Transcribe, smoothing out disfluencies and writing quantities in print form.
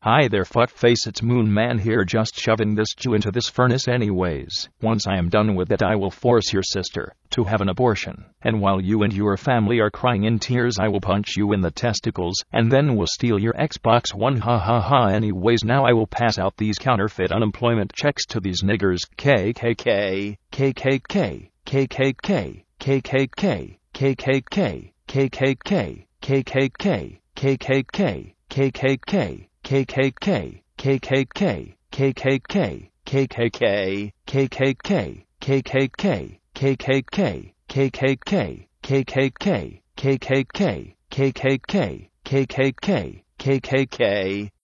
Hi there, fuckface, it's Moon Man here, just shoving this Jew into this furnace anyways. Once I am done with it, I will force your sister to have an abortion. And while you and your family are crying in tears, I will punch you in the testicles, and then we'll steal your Xbox One. Ha ha ha. Anyways, now I will pass out these counterfeit unemployment checks to these niggers. KKK, KKK, KKK, KKK, KKK, KKK, KKK, KKK, KKK. KKK, KKK, KKK, KKK, KKK, KKK, KKK, KKK, KKK, KKK, KKK, KKK, KKK.